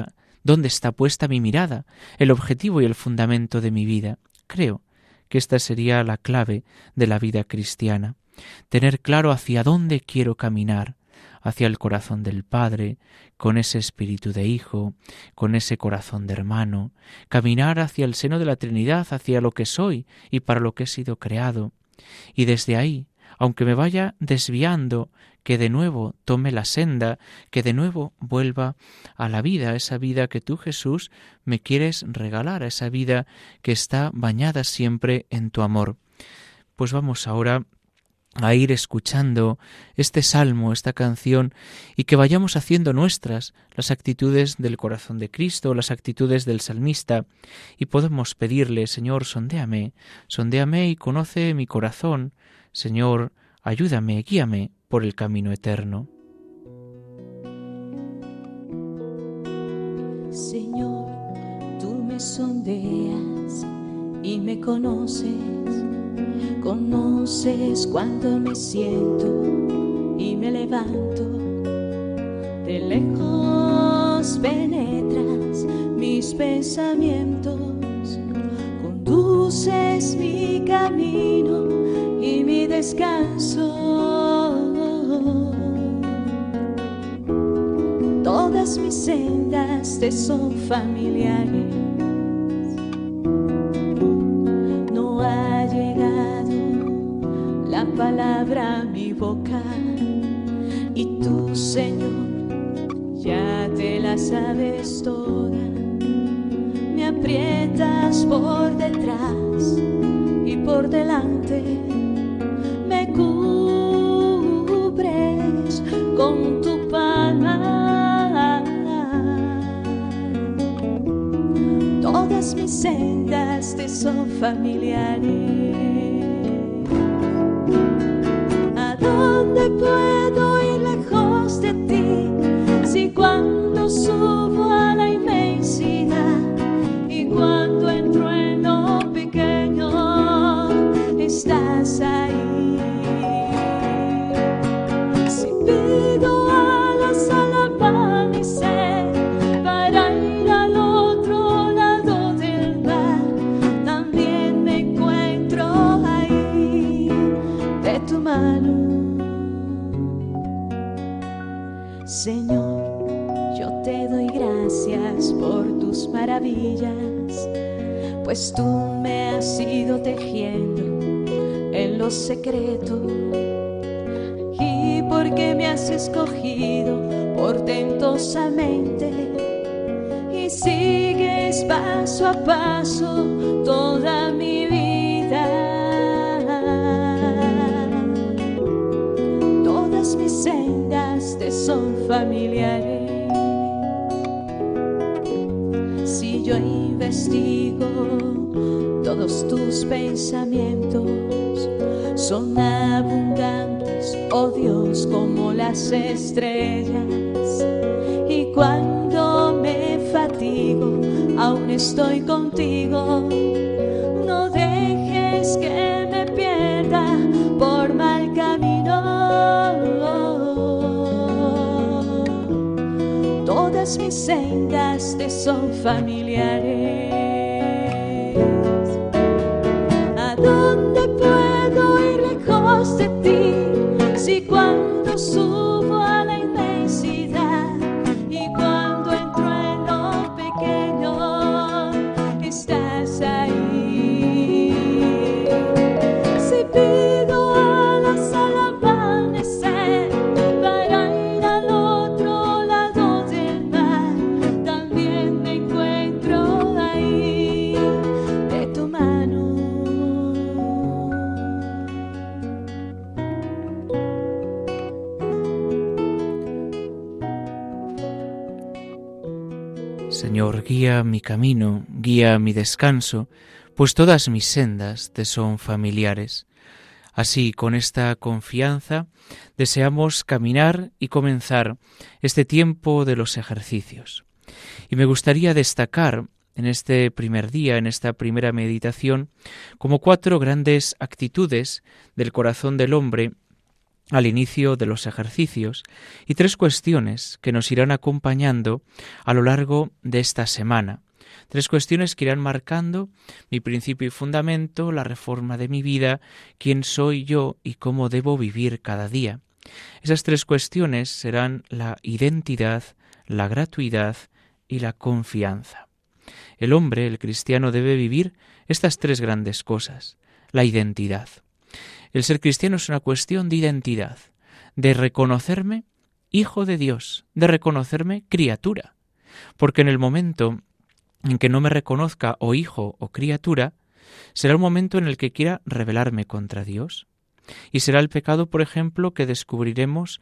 ¿Dónde está puesta mi mirada, el objetivo y el fundamento de mi vida? Creo que esta sería la clave de la vida cristiana, tener claro hacia dónde quiero caminar, hacia el corazón del Padre, con ese espíritu de Hijo, con ese corazón de hermano, caminar hacia el seno de la Trinidad, hacia lo que soy y para lo que he sido creado. Y desde ahí, aunque me vaya desviando, que de nuevo tome la senda, que de nuevo vuelva a la vida, esa vida que tú, Jesús, me quieres regalar, esa vida que está bañada siempre en tu amor. Pues vamos ahora a ir escuchando este salmo, esta canción, y que vayamos haciendo nuestras las actitudes del corazón de Cristo, las actitudes del salmista, y podemos pedirle: Señor, sondéame y conoce mi corazón. Señor, ayúdame, guíame por el camino eterno. Señor, tú me sondeas y me conoces cuando me siento y me levanto. De lejos penetras mis pensamientos, conduces mi camino y mi descanso. Todas mis sendas te son familiares. No ha llegado la palabra a mi boca y tú, Señor, ya te la sabes toda. Me aprietas por detrás y por delante, me cubres con tu palma. Todas mis sendas te son familiares. ¿A dónde puedo ir lejos de ti? Si cuando subo a la inmensidad y cuando entro en lo pequeño, estás ahí. Si pido alas al amanecer para ir al otro lado del mar, también me encuentro ahí de tu mano. Señor, yo te doy gracias por tus maravillas, pues tú me has ido tejiendo en lo secreto, y porque me has escogido portentosamente y sigues paso a paso toda mi vida. Todas mis sendas te son familiares. Si yo investigo todos tus pensamientos, son abundantes, oh Dios, como las estrellas. Y cuando me fatigo, aún estoy contigo. No dejes que me pierda por mal camino. Todas mis sendas te son familiares. ¿A dónde puedo ir lejos de ti? Si cuando subo a la inmensidad y cuando entro en lo pequeño, estás ahí. Si pido alas al amanecer para ir al otro lado del mar, también me encuentro ahí de tu mano. Señor, guía mi camino, guía mi descanso, pues todas mis sendas te son familiares. Así, con esta confianza, deseamos caminar y comenzar este tiempo de los ejercicios. Y me gustaría destacar en este primer día, en esta primera meditación, como 4 grandes actitudes del corazón del hombre al inicio de los ejercicios, y 3 cuestiones que nos irán acompañando a lo largo de esta semana. 3 cuestiones que irán marcando mi principio y fundamento, la reforma de mi vida, quién soy yo y cómo debo vivir cada día. Esas 3 cuestiones serán la identidad, la gratuidad y la confianza. El hombre, el cristiano, debe vivir estas 3 grandes cosas. La identidad. El ser cristiano es una cuestión de identidad, de reconocerme hijo de Dios, de reconocerme criatura. Porque en el momento en que no me reconozca o hijo o criatura, será un momento en el que quiera rebelarme contra Dios. Y será el pecado, por ejemplo, que descubriremos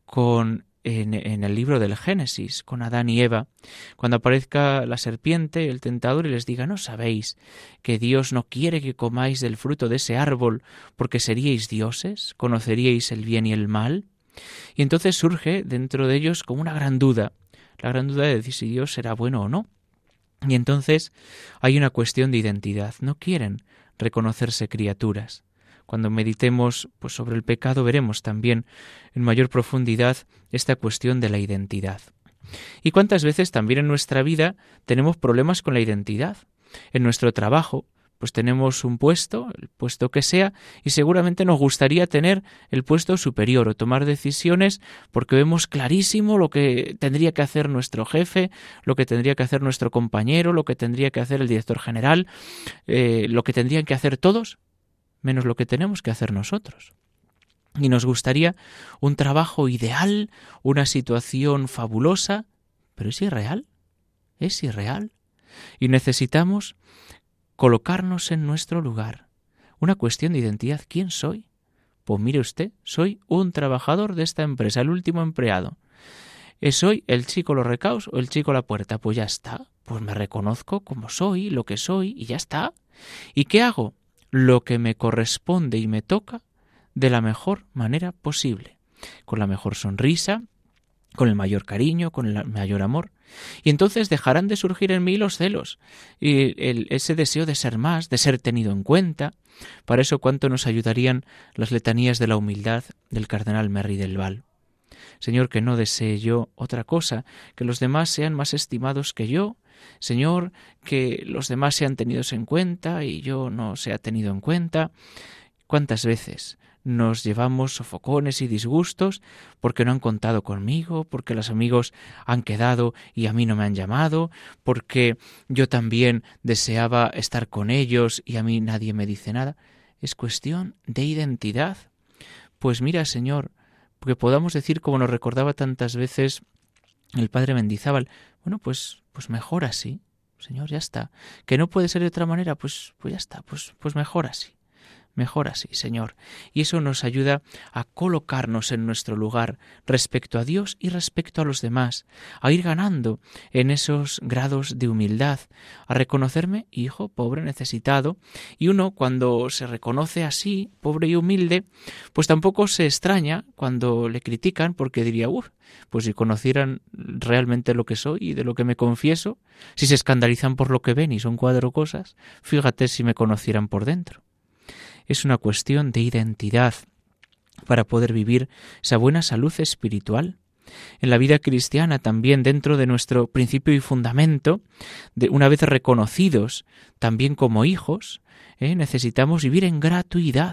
en el libro del Génesis, con Adán y Eva, cuando aparezca la serpiente, el tentador, y les diga: ¿no sabéis que Dios no quiere que comáis del fruto de ese árbol porque seríais dioses, conoceríais el bien y el mal? Y entonces surge dentro de ellos como una gran duda, la gran duda de decir si Dios será bueno o no. Y entonces hay una cuestión de identidad, no quieren reconocerse criaturas. Cuando meditemos sobre el pecado veremos también en mayor profundidad esta cuestión de la identidad. ¿Y cuántas veces también en nuestra vida tenemos problemas con la identidad? En nuestro trabajo, pues tenemos un puesto, el puesto que sea, y seguramente nos gustaría tener el puesto superior o tomar decisiones porque vemos clarísimo lo que tendría que hacer nuestro jefe, lo que tendría que hacer nuestro compañero, lo que tendría que hacer el director general, lo que tendrían que hacer todos, menos lo que tenemos que hacer nosotros. Y nos gustaría un trabajo ideal, una situación fabulosa, pero es irreal, es irreal. Y necesitamos colocarnos en nuestro lugar. Una cuestión de identidad. ¿Quién soy? Pues mire usted, soy un trabajador de esta empresa, el último empleado. ¿Soy el chico los recaos o el chico la puerta? Pues ya está, pues me reconozco como soy, lo que soy, y ya está. ¿Y qué hago? Lo que me corresponde y me toca de la mejor manera posible, con la mejor sonrisa, con el mayor cariño, con el mayor amor. Y entonces dejarán de surgir en mí los celos y ese deseo de ser más, de ser tenido en cuenta. Para eso cuánto nos ayudarían las letanías de la humildad del cardenal Merry del Val. Señor, que no desee yo otra cosa, que los demás sean más estimados que yo. Señor, que los demás sean tenidos en cuenta y yo no sea tenido en cuenta. ¿Cuántas veces nos llevamos sofocones y disgustos porque no han contado conmigo, porque los amigos han quedado y a mí no me han llamado, porque yo también deseaba estar con ellos y a mí nadie me dice nada? Es cuestión de identidad. Pues mira, Señor, que podamos decir, como nos recordaba tantas veces el Padre Mendizábal, bueno, pues mejor así, Señor, ya está. Que no puede ser de otra manera, pues ya está, pues mejor así. Mejor así, Señor. Y eso nos ayuda a colocarnos en nuestro lugar respecto a Dios y respecto a los demás, a ir ganando en esos grados de humildad, a reconocerme hijo, pobre, necesitado. Y uno, cuando se reconoce así, pobre y humilde, pues tampoco se extraña cuando le critican, porque diría, pues si conocieran realmente lo que soy y de lo que me confieso, si se escandalizan por lo que ven y son 4 cosas, fíjate si me conocieran por dentro. Es una cuestión de identidad para poder vivir esa buena salud espiritual. En la vida cristiana también, dentro de nuestro principio y fundamento, una vez reconocidos también como hijos, necesitamos vivir en gratuidad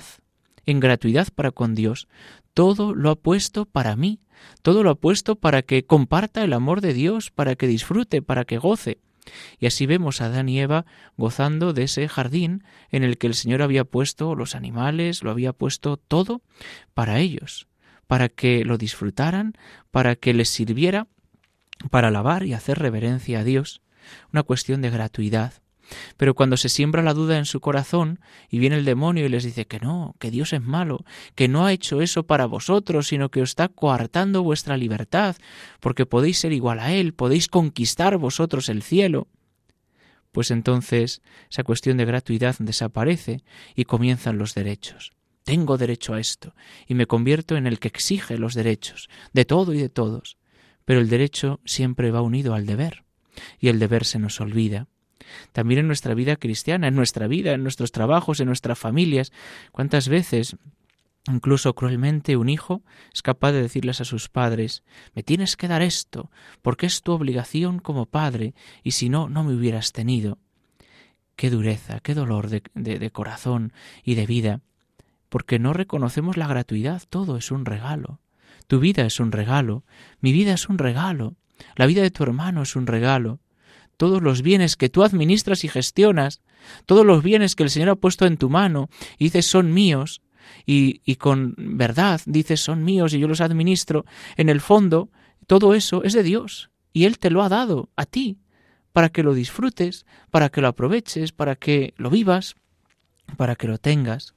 para con Dios. Todo lo ha puesto para mí, todo lo ha puesto para que comparta el amor de Dios, para que disfrute, para que goce. Y así vemos a Adán y Eva gozando de ese jardín en el que el Señor había puesto los animales, lo había puesto todo para ellos, para que lo disfrutaran, para que les sirviera para alabar y hacer reverencia a Dios. Una cuestión de gratuidad. Pero cuando se siembra la duda en su corazón y viene el demonio y les dice que no, que Dios es malo, que no ha hecho eso para vosotros, sino que os está coartando vuestra libertad, porque podéis ser igual a Él, podéis conquistar vosotros el cielo, pues entonces esa cuestión de gratuidad desaparece y comienzan los derechos. Tengo derecho a esto y me convierto en el que exige los derechos de todo y de todos. Pero el derecho siempre va unido al deber y el deber se nos olvida. También en nuestra vida cristiana, en nuestra vida, en nuestros trabajos, en nuestras familias, ¿cuántas veces Incluso cruelmente un hijo es capaz de decirles a sus padres: me tienes que dar esto, porque es tu obligación como padre, y si no, no me hubieras tenido. Qué dureza, qué dolor de corazón y de vida, porque no reconocemos la gratuidad. Todo es un regalo. Tu vida es un regalo, mi vida es un regalo, la vida de tu hermano es un regalo. Todos los bienes que tú administras y gestionas, todos los bienes que el Señor ha puesto en tu mano y dices son míos, y con verdad dices son míos y yo los administro, en el fondo todo eso es de Dios y Él te lo ha dado a ti para que lo disfrutes, para que lo aproveches, para que lo vivas, para que lo tengas.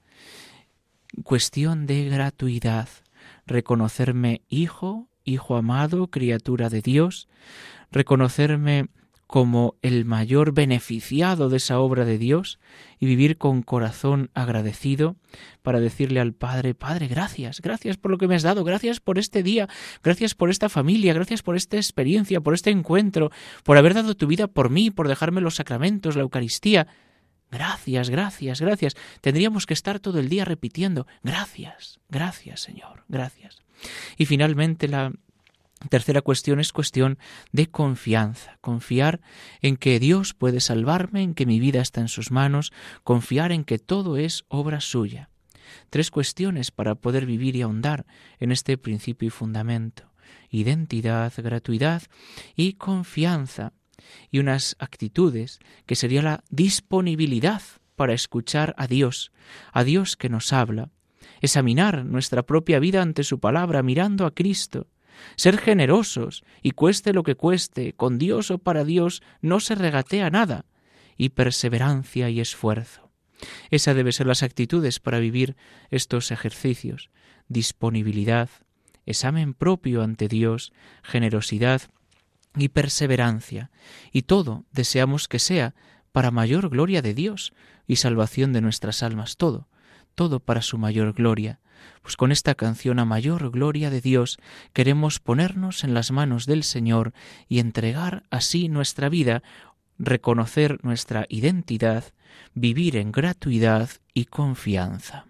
Cuestión de gratuidad, reconocerme hijo amado, criatura de Dios, reconocerme como el mayor beneficiado de esa obra de Dios y vivir con corazón agradecido para decirle al Padre: Padre, gracias por lo que me has dado, gracias por este día, gracias por esta familia, gracias por esta experiencia, por este encuentro, por haber dado tu vida por mí, por dejarme los sacramentos, la Eucaristía. Gracias. Tendríamos que estar todo el día repitiendo: gracias, Señor, gracias. Y finalmente la tercera cuestión es cuestión de confianza, confiar en que Dios puede salvarme, en que mi vida está en sus manos, confiar en que todo es obra suya. 3 cuestiones para poder vivir y ahondar en este principio y fundamento: identidad, gratuidad y confianza. Y unas actitudes que sería la disponibilidad para escuchar a Dios que nos habla, examinar nuestra propia vida ante su palabra mirando a Cristo, ser generosos y cueste lo que cueste, con Dios o para Dios no se regatea nada, y perseverancia y esfuerzo. Esas deben ser las actitudes para vivir estos ejercicios: disponibilidad, examen propio ante Dios, generosidad y perseverancia. Y todo deseamos que sea para mayor gloria de Dios y salvación de nuestras almas, todo para su mayor gloria. Pues con esta canción a mayor gloria de Dios queremos ponernos en las manos del Señor y entregar así nuestra vida, reconocer nuestra identidad, vivir en gratuidad y confianza.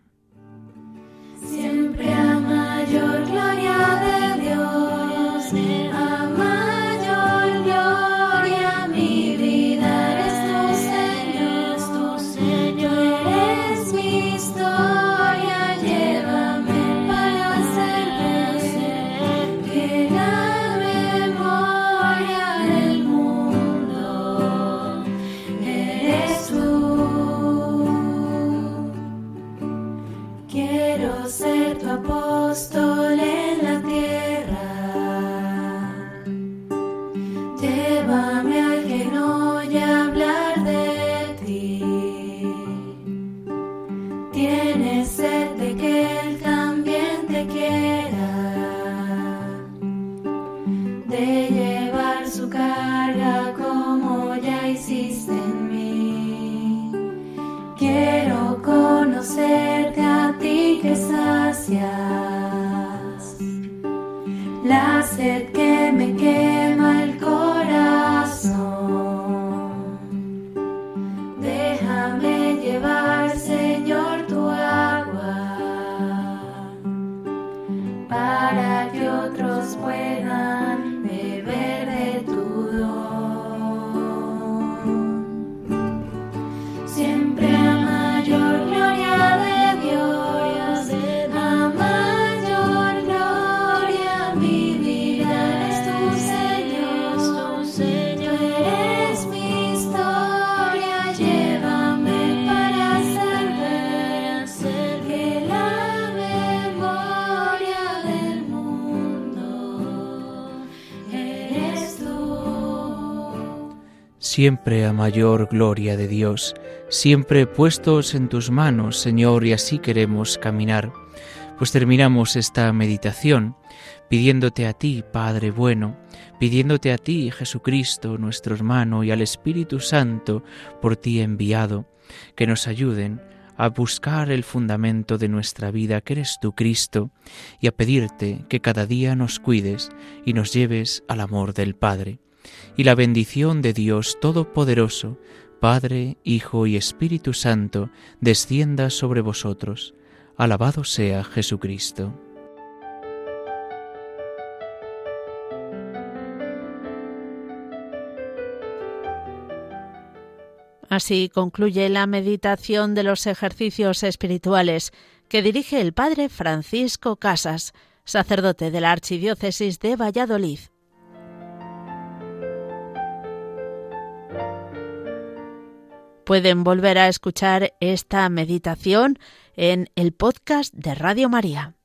Siempre a mayor gloria de Dios, a mayor gloria mi vida eres tu Señor, eres mi historia, llévame para hacer que la memoria del mundo eres tú. Quiero ser tu apóstol en la tierra, llévame al que no oye hablar de ti. Tienes sed de que Él también te quiera, de llevar su carga como ya hiciste en mí. Quiero conocerte a ti que sacias la sed que me quema el corazón. Déjame llevar, Señor, tu agua para que otros puedan beber de tu don. Siempre a mayor gloria de Dios, a mayor gloria mi vida eres tu Señor, tú eres mi historia, llévame para hacer que la memoria del mundo eres tú. Siempre a mayor gloria de Dios, siempre puestos en tus manos, Señor, y así queremos caminar. Pues terminamos esta meditación pidiéndote a ti, Padre bueno, pidiéndote a ti, Jesucristo, nuestro hermano, y al Espíritu Santo, por ti enviado, que nos ayuden a buscar el fundamento de nuestra vida, que eres tú, Cristo, y a pedirte que cada día nos cuides y nos lleves al amor del Padre. Y la bendición de Dios Todopoderoso, Padre, Hijo y Espíritu Santo, descienda sobre vosotros. Alabado sea Jesucristo. Así concluye la meditación de los ejercicios espirituales que dirige el Padre Francisco Casas, sacerdote de la Archidiócesis de Valladolid. Pueden volver a escuchar esta meditación en el podcast de Radio María.